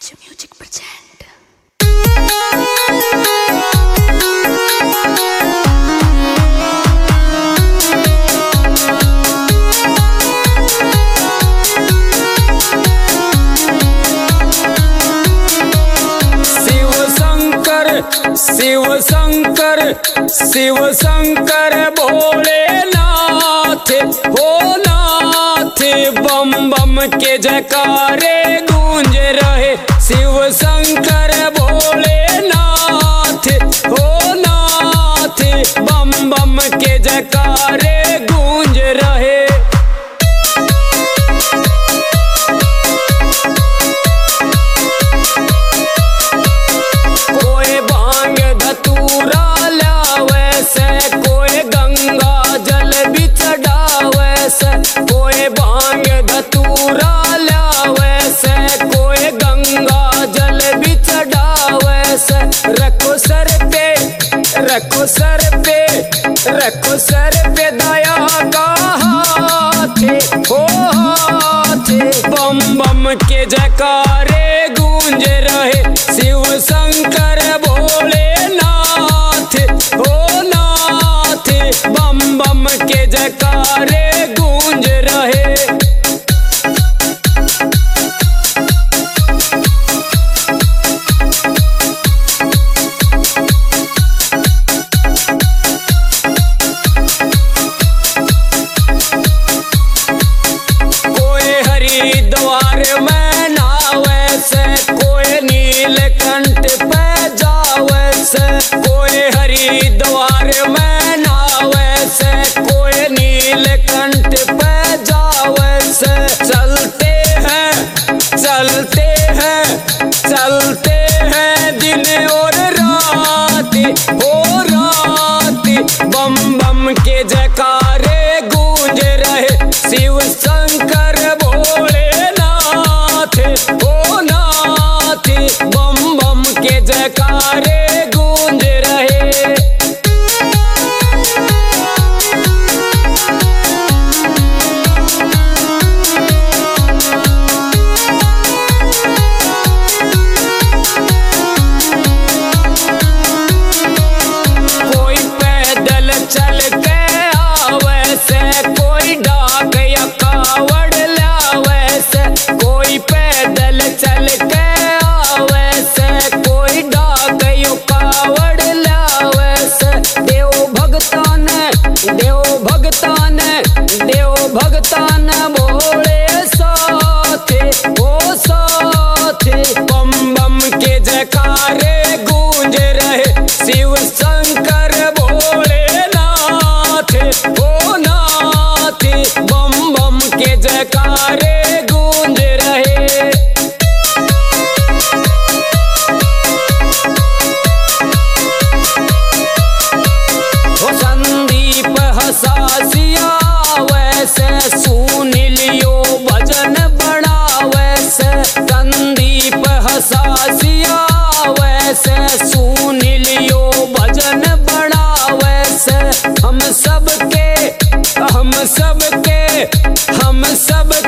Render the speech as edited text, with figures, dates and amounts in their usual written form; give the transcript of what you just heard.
Manju Music present. Shiv Shankar Bholenath हो नाथ, बम बम के जयकारे गूंज रहे। शिव शंकर भोलेनाथ हो नाथ, बम बम के जयकारे गूंज रहे। कोई भांग धतूरा लावे से, कोई गंगा जल भी चढ़ावे से। रखो सर पे, रखो सर पे, रखो सर पे दया का हाथ हो हाथ, बम बम के जयकारे गूंज रहे। शिव शंकर भोलेनाथ हो नाथ, बम बम के जयकारे गूंज रहे। कोई हरिद्वार में नहावे से, कोई नीलकंठ पे जावे से। कोई हरिद्वार में नहावे से, कोई नीलकंठ पे जावे से। चलते हैं, चलते हैं, चलते हैं दिन और रात हो रात, बम बम के जयकारे गूंज रहे। शिव शंकर भोलेनाथ हो नाथ, बम बम के जयकारे गूंज रहे। कोई पैदल चल के आवे से, कोई डाक या कावड़ लावे से। कोई पैदल चल के आवे से, कोई डाक या कावड़ लावे से। देव भगतान, देव भगतान, देव भगतान भोले साथ हो साथ, बम बम के जयकारे गूंज रहे। शिव शंकर भोलेनाथ हो नाथ, बम बम के जयकारे गूंज रहे। हो संदीप हसासिया वैसे, सुन लियो भजन बढ़ावे से। संदीप हसासिया वैसे, सुन लियो भजन बढ़ावे से। हम सबके, हम सबके, हम सब